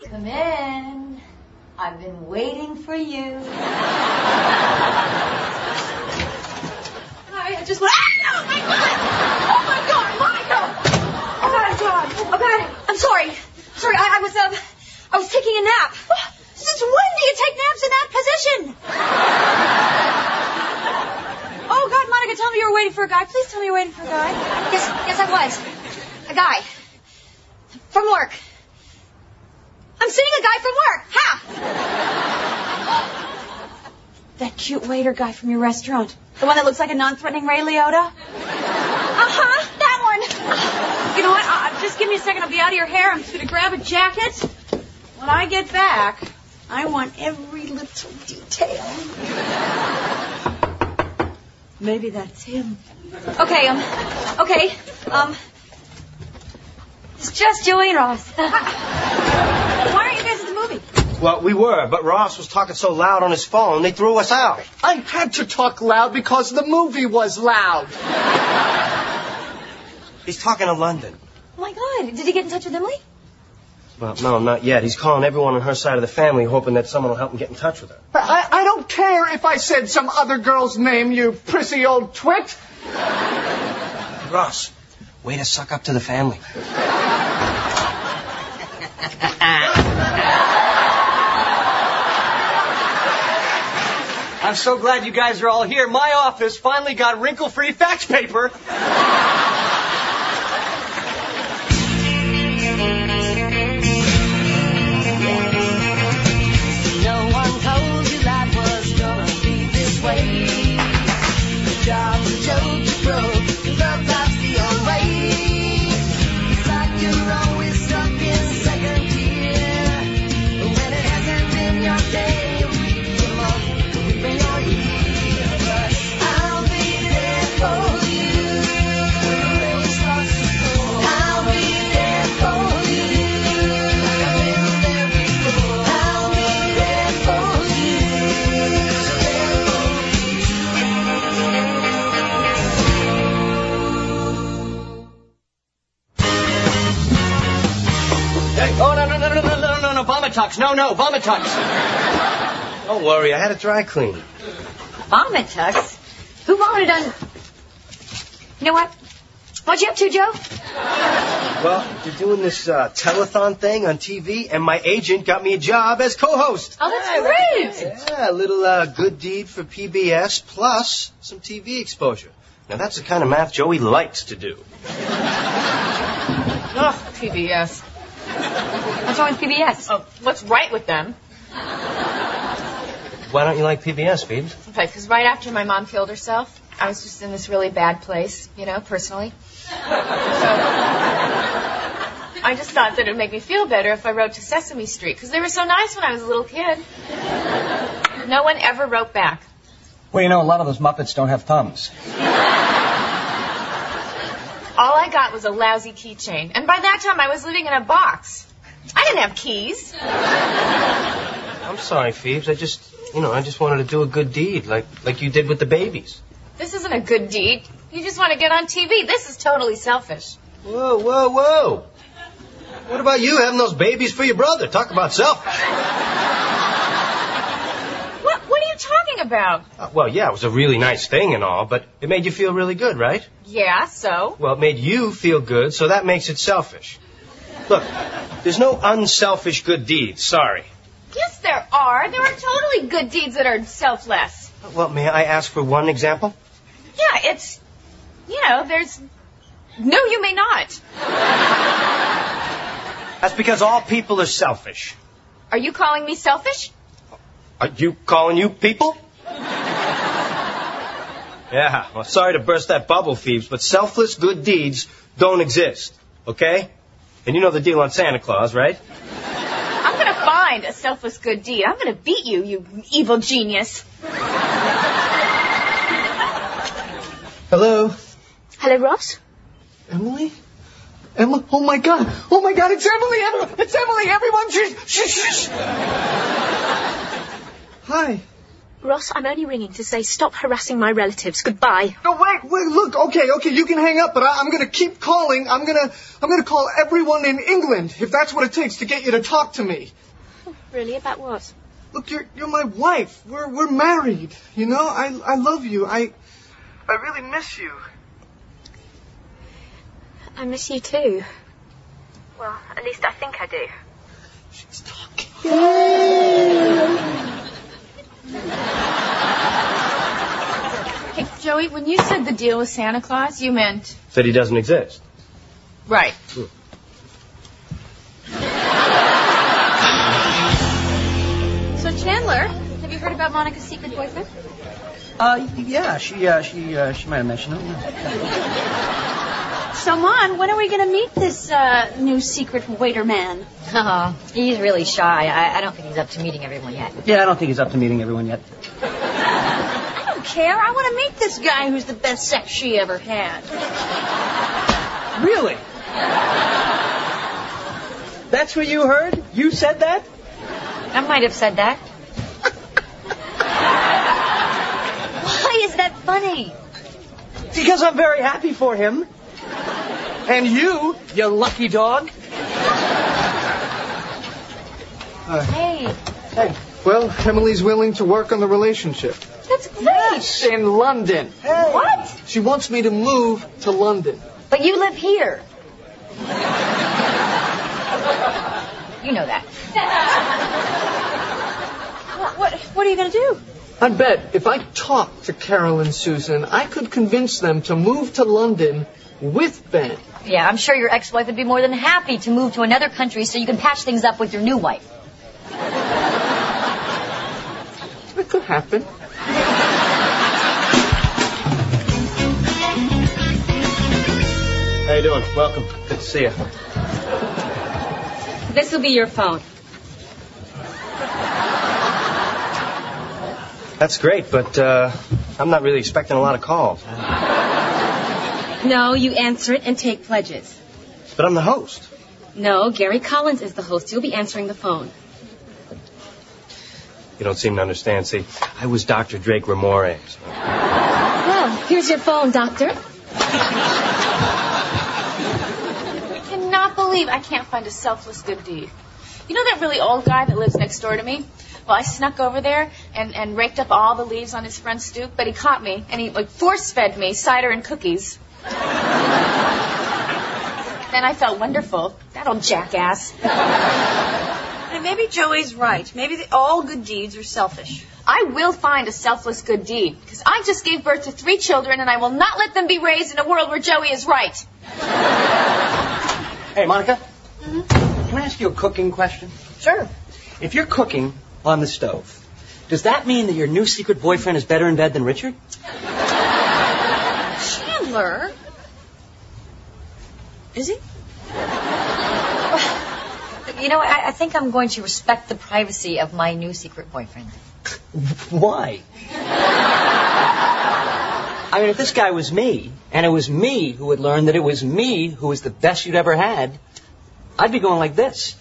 Come in. I've been waiting for you. I just went, oh my God, Monica! Oh my God. Okay, I'm sorry. I was taking a nap. Since when do you take naps in that position? Oh God, Monica, tell me you were waiting for a guy. Please tell me you were waiting for a guy. Yes, I was. A guy. From work. I'm seeing a guy from work. Ha! That cute waiter guy from your restaurant. The one that looks like a non-threatening Ray Liotta? That one. You know what? Just give me a second. I'll be out of your hair. I'm just going to grab a jacket. When I get back, I want every little detail. Maybe that's him. Okay. It's just Joey and Ross. Why aren't you guys at the movie? Well, we were, but Ross was talking so loud on his phone, they threw us out. I had to talk loud because the movie was loud. He's talking to London. Oh, my God. Did he get in touch with Emily? Well, no, not yet. He's calling everyone on her side of the family, hoping that someone will help him get in touch with her. I don't care if I said some other girl's name, you prissy old twit. Ross, way to suck up to the family. I'm so glad you guys are all here. My office finally got wrinkle-free fax paper. No one told you life was gonna be this way. The job's a joke you broke. Love life's the old way. It's like you're always stuck in second gear. When it hasn't been your day. No, Vomitux. No, Vomitux. Don't worry, I had it dry clean. Vomitux? Who vomited on... You know what? What'd you up to, Joe? Well, you're doing this telethon thing on TV, and my agent got me a job as co-host. Oh, that's great. Yeah, a little good deed for PBS, plus some TV exposure. Now, that's the kind of math Joey likes to do. Ugh, PBS. What's wrong with PBS? Oh, what's right with them? Why don't you like PBS, Phoebes? Okay, because right after my mom killed herself, I was just in this really bad place, personally. So I just thought that it would make me feel better if I wrote to Sesame Street, because they were so nice when I was a little kid. No one ever wrote back. Well, a lot of those Muppets don't have thumbs. All I got was a lousy keychain. And by that time, I was living in a box. I didn't have keys. I'm sorry, Phoebes. I just wanted to do a good deed, like you did with the babies. This isn't a good deed. You just want to get on TV. This is totally selfish. Whoa. What about you having those babies for your brother? Talk about selfish. What are you talking about? Well, yeah, it was a really nice thing and all, but it made you feel really good, right? Yeah, so? Well, it made you feel good, so that makes it selfish. Look, there's no unselfish good deeds, sorry. Yes, there are. There are totally good deeds that are selfless. Well, may I ask for one example? Yeah, it's, there's... No, you may not. That's because all people are selfish. Are you calling me selfish? Are you calling you people? Yeah, well, sorry to burst that bubble, Phoebes, but selfless good deeds don't exist, okay? And you know the deal on Santa Claus, right? I'm going to find a selfless good deed. I'm going to beat you, you evil genius. Hello? Hello, Ross? Emily? Emma? Oh, my God, it's Emily! It's Emily! Everyone, shh! Hi. Ross, I'm only ringing to say stop harassing my relatives. Goodbye. No, wait, look, okay, you can hang up, but I'm gonna keep calling. I'm gonna call everyone in England, if that's what it takes to get you to talk to me. Really? About what? Look, you're my wife. We're married. You know, I love you. I really miss you. I miss you too. Well, at least I think I do. She's talking. Hey, Joey, when you said the deal with Santa Claus, you meant... Said he doesn't exist. Right. So, Chandler, have you heard about Monica's secret boyfriend? Yeah, she might have mentioned it. Yeah. So, Mon, when are we going to meet this new secret waiter man? Oh, he's really shy. I don't think he's up to meeting everyone yet. Yeah, I don't think he's up to meeting everyone yet. I don't care. I want to meet this guy who's the best sex she ever had. Really? That's what you heard? You said that? I might have said that. Why is that funny? Because I'm very happy for him. And you lucky dog. Hey. Well, Emily's willing to work on the relationship. That's great. Yes, in London. Hey. What? She wants me to move to London. But you live here. You know that. What are you going to do? I bet if I talked to Carol and Susan, I could convince them to move to London with Ben. Yeah, I'm sure your ex-wife would be more than happy to move to another country so you can patch things up with your new wife. It could happen. How you doing? Welcome. Good to see you. This will be your phone. That's great, but I'm not really expecting a lot of calls. No, you answer it and take pledges. But I'm the host. No, Gary Collins is the host. You'll be answering the phone. You don't seem to understand. See, I was Dr. Drake Ramores. Well, here's your phone, Doctor. I cannot believe I can't find a selfless good deed. You know that really old guy that lives next door to me? Well, I snuck over there and raked up all the leaves on his front stoop, but he caught me, and he force-fed me cider and cookies. Then I felt wonderful. That old jackass. And maybe Joey's right. Maybe all good deeds are selfish. I will find a selfless good deed, because I just gave birth to 3 children, and I will not let them be raised in a world where Joey is right. Hey, Monica. Mm-hmm. Can I ask you a cooking question? Sure. If you're cooking on the stove, does that mean that your new secret boyfriend is better in bed than Richard? Chandler? Is he? You know, I think I'm going to respect the privacy of my new secret boyfriend. Why? I mean, if this guy was me, and it was me who would learn that it was me who was the best you'd ever had, I'd be going like this.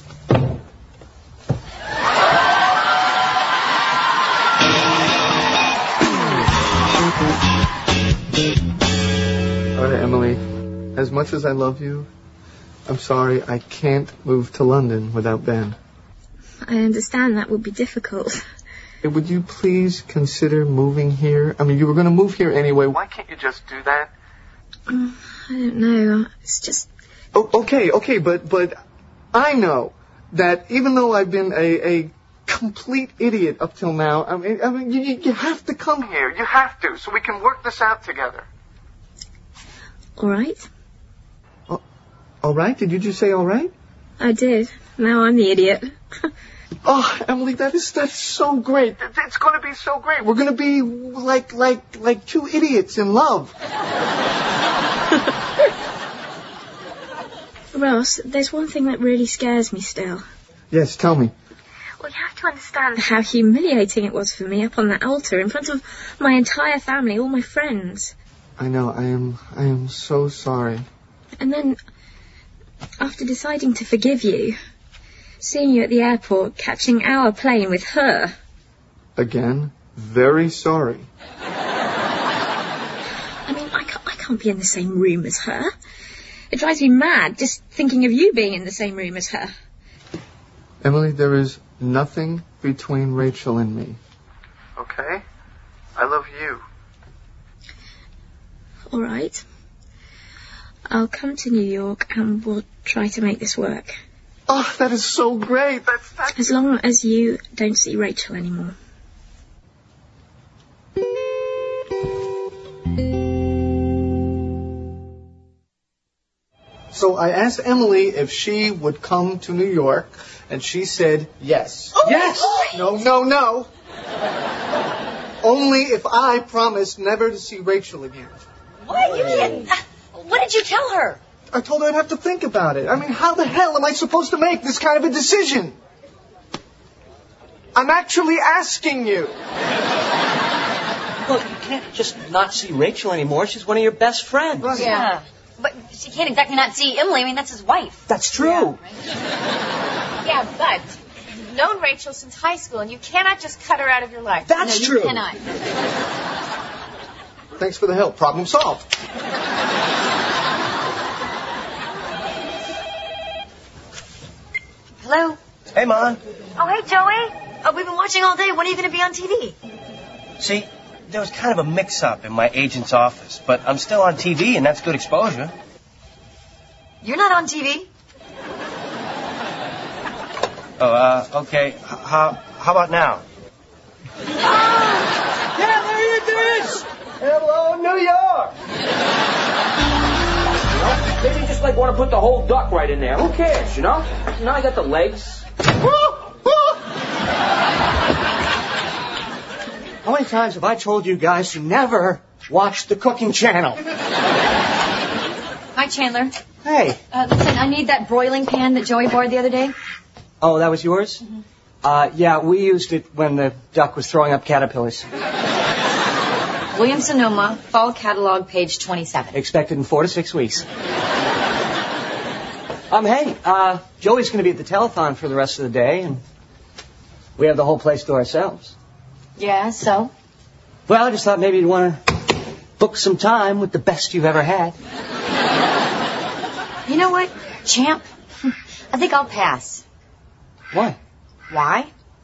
All right, Emily, as much as I love you, I'm sorry I can't move to London without Ben. I understand that would be difficult. Hey, would you please consider moving here? I mean, you were going to move here anyway. Why can't you just do that? I don't know. It's just... Oh, okay, but I know that even though I've been a complete idiot up till now, I mean, you have to come here. You have to, so we can work this out together. All right. All right? Did you just say all right? I did. Now I'm the idiot. Oh, Emily, that's so great. It's going to be so great. We're going to be like 2 idiots in love. Ross, there's one thing that really scares me still. Yes, tell me. Well, you have to understand how humiliating it was for me up on that altar in front of my entire family, all my friends. I know, I am so sorry. And then, after deciding to forgive you, seeing you at the airport, catching our plane with her. Again? very sorry. I mean, I can't be in the same room as her. It drives me mad just thinking of you being in the same room as her. Emily, there is nothing between Rachel and me. Okay? I love you. All right. I'll come to New York and we'll try to make this work. Oh, that is so great. That's... As long as you don't see Rachel anymore. So I asked Emily if she would come to New York, and she said yes. Oh, yes! No. Only if I promised never to see Rachel again. What? You can't. What did you tell her? I told her I'd have to think about it. I mean, how the hell am I supposed to make this kind of a decision? I'm actually asking you. Look, you can't just not see Rachel anymore. She's one of your best friends. Right. Yeah. But she can't exactly not see Emily. I mean, that's his wife. That's true. Yeah, but you've known Rachel since high school, and you cannot just cut her out of your life. That's No, true. you cannot. Thanks for the help. Problem solved. Hello? Hey, Mon. Oh, hey, Joey. We've been watching all day. When are you going to be on TV? See, there was kind of a mix-up in my agent's office, but I'm still on TV, and that's good exposure. You're not on TV. Oh, okay. How about now? Yeah, there it is. Hello, New York! Maybe you just want to put the whole duck right in there. Who cares, you know? Now I got the legs. How many times have I told you guys to never watch the cooking channel? Hi, Chandler. Hey. Listen, I need that broiling pan that Joey borrowed the other day. Oh, that was yours? Mm-hmm. Yeah, we used it when the duck was throwing up caterpillars. Williams-Sonoma, fall catalog, page 27. Expected in 4 to 6 weeks. Hey, Joey's going to be at the telethon for the rest of the day, and we have the whole place to ourselves. Yeah, so? Well, I just thought maybe you'd want to book some time with the best you've ever had. You know what, champ? I think I'll pass. Why? Why?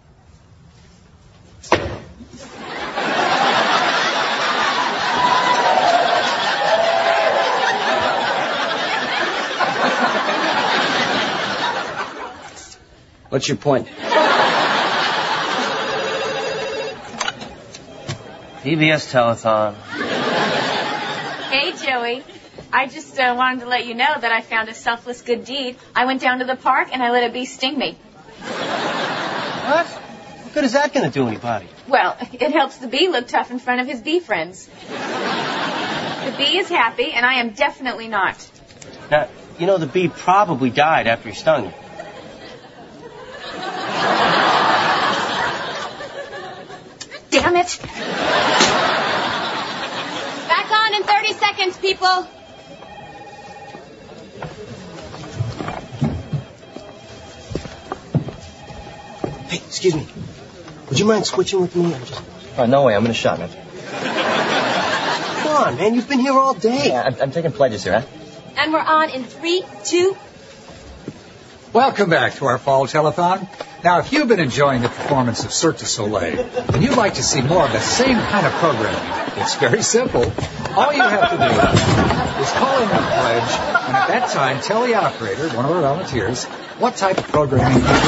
What's your point? PBS Telethon. Hey, Joey. I just wanted to let you know that I found a selfless good deed. I went down to the park and I let a bee sting me. What? What good is that going to do anybody? Well, it helps the bee look tough in front of his bee friends. The bee is happy, and I am definitely not. Now, you know the bee probably died after he stung you. Damn it! Back on in 30 seconds, people. Hey, excuse me. Would you mind switching with me? Oh, no way. I'm in a shot, man. Come on, man. You've been here all day. Yeah, I'm taking pledges here, huh? And we're on in 3, 2... Welcome back to our fall telethon. Now, if you've been enjoying the performance of Cirque du Soleil, and you'd like to see more of the same kind of programming, it's very simple. All you have to do is call in your pledge, and at that time, tell the operator, one of our volunteers, what type of programming you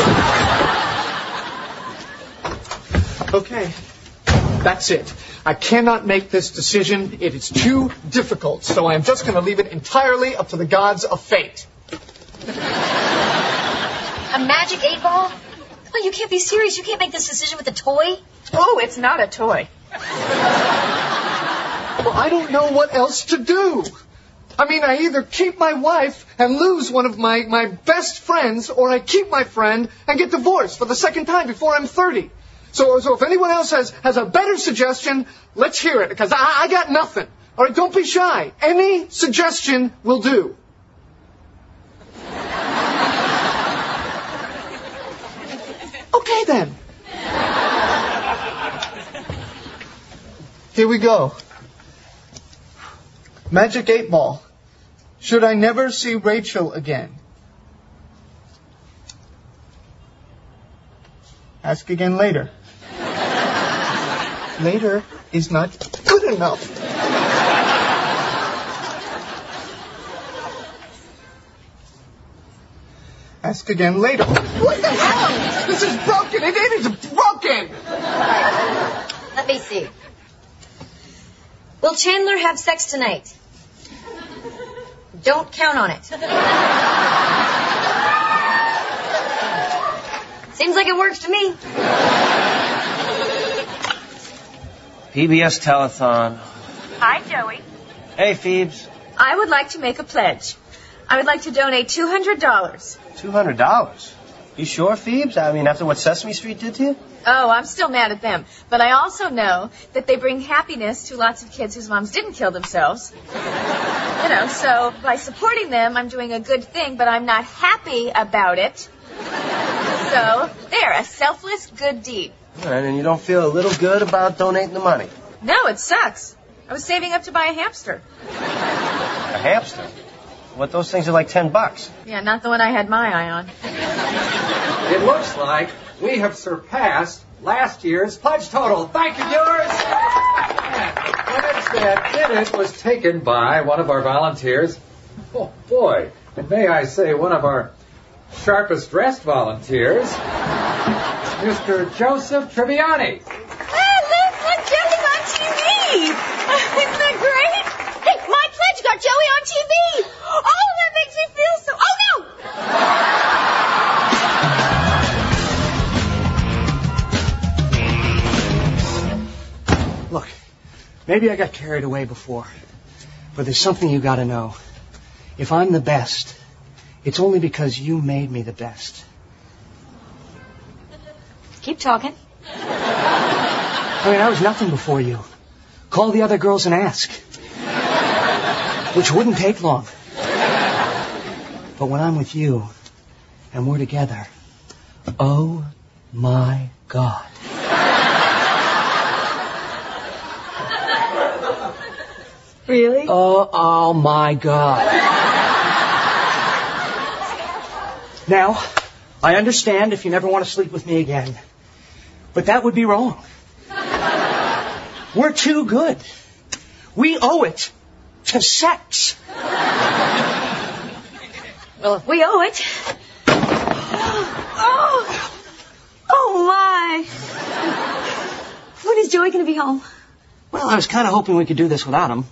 would like. Okay. That's it. I cannot make this decision. It is too difficult. So I am just going to leave it entirely up to the gods of fate. A magic 8-ball? Oh, you can't be serious. You can't make this decision with a toy. Oh, it's not a toy. Well, I don't know what else to do. I mean, I either keep my wife and lose one of my best friends, or I keep my friend and get divorced for the second time before I'm 30. So if anyone else has a better suggestion, let's hear it, because I got nothing. All right, don't be shy. Any suggestion will do. Okay, then. Here we go. Magic 8 Ball. Should I never see Rachel again? Ask again later. Later is not good enough. Ask again later. What the hell? This is broken. It is broken. Let me see. Will Chandler have sex tonight? Don't count on it. Seems like it works to me. PBS Telethon. Hi, Joey. Hey, Phoebes. I would like to make a pledge. I would like to donate $200. $200? You sure, Phoebes? I mean, after what Sesame Street did to you? Oh, I'm still mad at them. But I also know that they bring happiness to lots of kids whose moms didn't kill themselves. You know, so by supporting them, I'm doing a good thing, but I'm not happy about it. So, there, a selfless good deed. All right, and you don't feel a little good about donating the money? No, it sucks. I was saving up to buy a hamster. A hamster? What, those things are like $10. Yeah, not the one I had my eye on. It looks like we have surpassed last year's pledge total. Thank you, viewers. And the pledge that did it was taken by one of our volunteers. Oh, boy. And may I say, one of our sharpest dressed volunteers, Mr. Joseph Triviani. Look, Joey's on TV. Isn't that great? Hey, my pledge got Joey on TV. Oh, that makes me feel so... Oh, no! Look, maybe I got carried away before, but there's something you gotta know. If I'm the best, it's only because you made me the best. Keep talking. I mean, I was nothing before you. Call the other girls and ask. Which wouldn't take long. But when I'm with you, and we're together, oh my God. really? Oh my God. Now, I understand if you never want to sleep with me again, but that would be wrong. We're too good. We owe it to sex. Well, if we owe it. Oh my. When is Joey going to be home? Well, I was kind of hoping we could do this without him.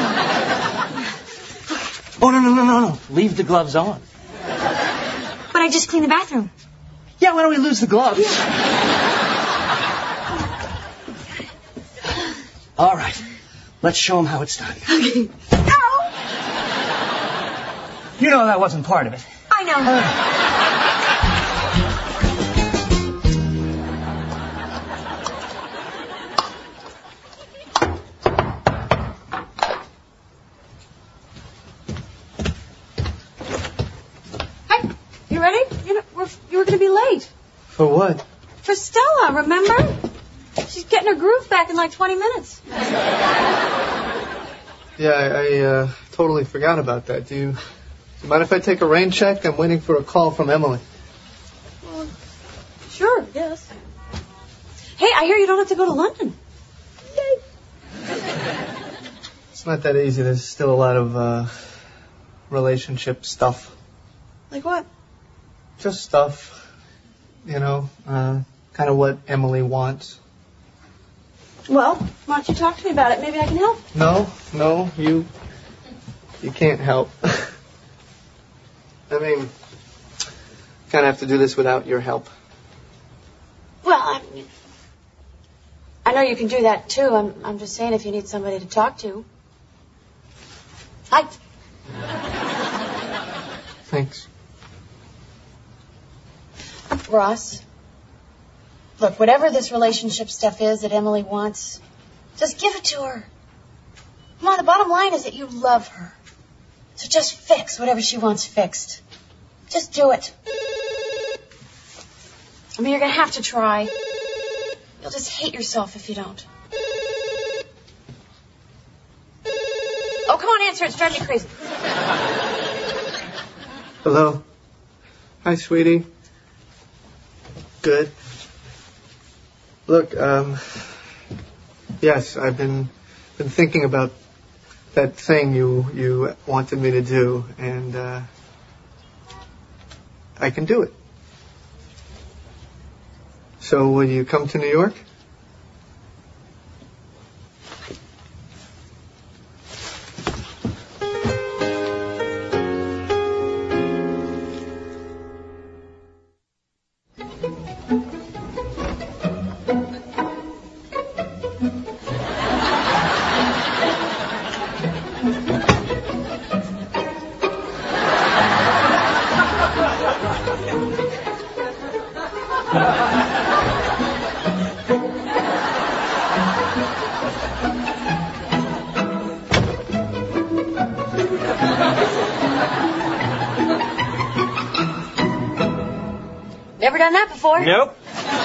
Oh, no. Leave the gloves on. But I just cleaned the bathroom. Yeah, why don't we lose the gloves? All right. Let's show him how it's done. Okay. Ow! You know that wasn't part of it. I know. Hey, you ready? You were going to be late. For what? For Stella, remember? She's getting her groove back in like 20 minutes. Yeah, I totally forgot about that. Do you mind if I take a rain check? I'm waiting for a call from Emily. Well, sure, yes. Hey, I hear you don't have to go to London. Yay. It's not that easy. There's still a lot of relationship stuff. Like what? Just stuff. You know, kind of what Emily wants. Well, why don't you talk to me about it? Maybe I can help. No, you can't help. I mean, kind of have to do this without your help. Well, I know you can do that too. I'm just saying if you need somebody to talk to. Hi. Thanks. Ross, look, whatever this relationship stuff is that Emily wants, just give it to her. Come on, the bottom line is that you love her. So just fix whatever she wants fixed. Just do it. I mean, you're going to have to try. You'll just hate yourself if you don't. answer. It's driving me crazy. Hello. Hi, sweetie. Good. Look, yes, I've been thinking about that thing you wanted me to do, and I can do it. So will you come to New York? Never done that before. Nope.